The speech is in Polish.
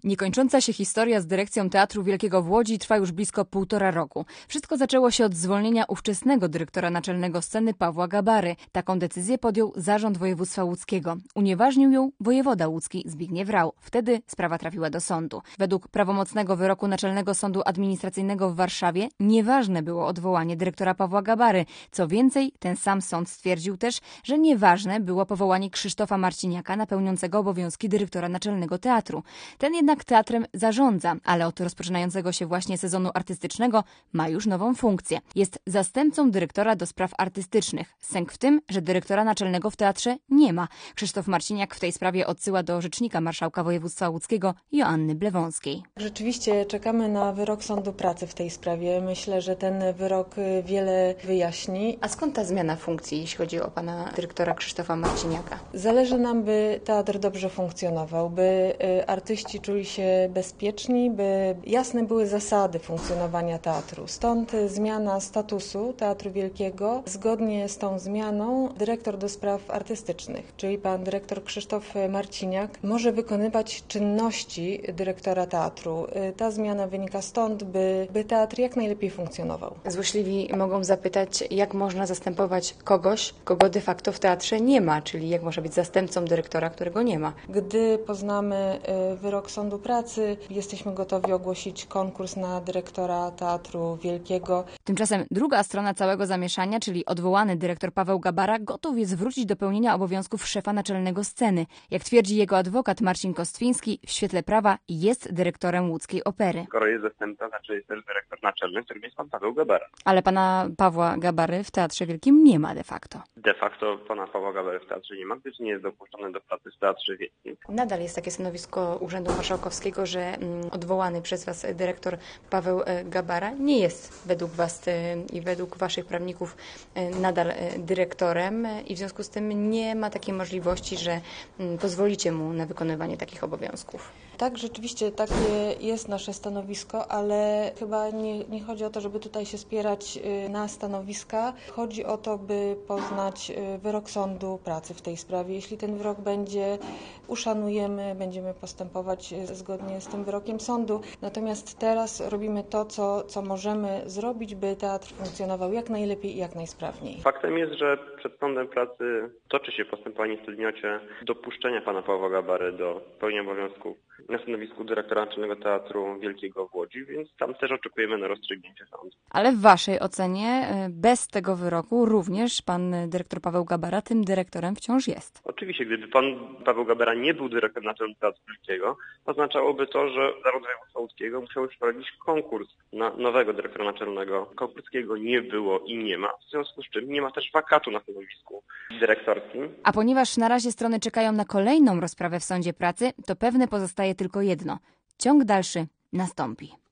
Niekończąca się historia z dyrekcją Teatru Wielkiego w Łodzi trwa już blisko 1,5 roku. Wszystko zaczęło się od zwolnienia ówczesnego dyrektora naczelnego sceny Pawła Gabary. Taką decyzję podjął Zarząd Województwa Łódzkiego. Unieważnił ją wojewoda łódzki Zbigniew Rau. Wtedy sprawa trafiła do sądu. Według prawomocnego wyroku Naczelnego Sądu Administracyjnego w Warszawie nieważne było odwołanie dyrektora Pawła Gabary. Co więcej, ten sam sąd stwierdził też, że nieważne było powołanie Krzysztofa Marciniaka na pełniącego obowiązki dyrektora naczelnego teatru. Ten jednak teatrem zarządza, ale od rozpoczynającego się właśnie sezonu artystycznego ma już nową funkcję. Jest zastępcą dyrektora do spraw artystycznych. Sęk w tym, że dyrektora naczelnego w teatrze nie ma. Krzysztof Marciniak w tej sprawie odsyła do rzecznika marszałka województwa łódzkiego Joanny Blewąskiej. Rzeczywiście czekamy na wyrok Sądu Pracy w tej sprawie. Myślę, że ten wyrok wiele wyjaśni. A skąd ta zmiana funkcji, jeśli chodzi o pana dyrektora Krzysztofa Marciniaka? Zależy nam, by teatr dobrze funkcjonował, by artyści czuli się bezpieczni, by jasne były zasady funkcjonowania teatru. Stąd zmiana statusu Teatru Wielkiego. Zgodnie z tą zmianą dyrektor do spraw artystycznych, czyli pan dyrektor Krzysztof Marciniak, może wykonywać czynności dyrektora teatru. Ta zmiana wynika stąd, by teatr jak najlepiej funkcjonował. Złośliwi mogą zapytać, jak można zastępować kogoś, kogo de facto w teatrze nie ma, czyli jak może być zastępcą dyrektora, którego nie ma. Gdy poznamy wyrok Sądu Pracy, jesteśmy gotowi ogłosić konkurs na dyrektora Teatru Wielkiego. Tymczasem druga strona całego zamieszania, czyli odwołany dyrektor Paweł Gabara, gotów jest wrócić do pełnienia obowiązków szefa naczelnego sceny. Jak twierdzi jego adwokat Marcin Kostwiński, w świetle prawa jest dyrektorem łódzkiej opery. Skoro jest zastępca, znaczy jest też dyrektor naczelny, którym jest pan Paweł Gabara. Ale pana Pawła Gabary w Teatrze Wielkim nie ma de facto. De facto pana Pawła Gabary w teatrze nie ma, gdyż nie jest dopuszczony do pracy w Teatrze Wielkim. Nadal jest takie stanowisko Urzędu Marszałkowskiego, że odwołany przez was dyrektor Paweł Gabara nie jest według was i według waszych prawników nadal dyrektorem i w związku z tym nie ma takiej możliwości, że pozwolicie mu na wykonywanie takich obowiązków. Tak, rzeczywiście takie jest nasze stanowisko, ale chyba nie chodzi o to, żeby tutaj się spierać na stanowiska. Chodzi o to, by poznać wyrok Sądu Pracy w tej sprawie. Jeśli ten wyrok będzie, uszanujemy, będziemy postępować zgodnie z tym wyrokiem sądu. Natomiast teraz robimy to, co możemy zrobić, by teatr funkcjonował jak najlepiej i jak najsprawniej. Faktem jest, że przed Sądem Pracy toczy się postępowanie w przedmiocie dopuszczenia pana Pawła Gabary do pełnienia obowiązków na stanowisku dyrektora Naczelnego Teatru Wielkiego w Łodzi, więc tam też oczekujemy na rozstrzygnięcie sądu. Ale w waszej ocenie bez tego wyroku również pan dyrektor Paweł Gabara tym dyrektorem wciąż jest? Oczywiście, gdyby pan Paweł Gabara nie był dyrektorem Naczelnego Teatru Wielkiego, oznaczałoby to, że Zarząd Województwa Łódzkiego musiał już prowadzić konkurs na nowego dyrektora naczelnego. Konkurskiego nie było i nie ma, w związku z czym nie ma też wakatu na stanowisku dyrektorskim. A ponieważ na razie strony czekają na kolejną rozprawę w Sądzie Pracy, to pewne pozostaje tylko jedno. Ciąg dalszy nastąpi.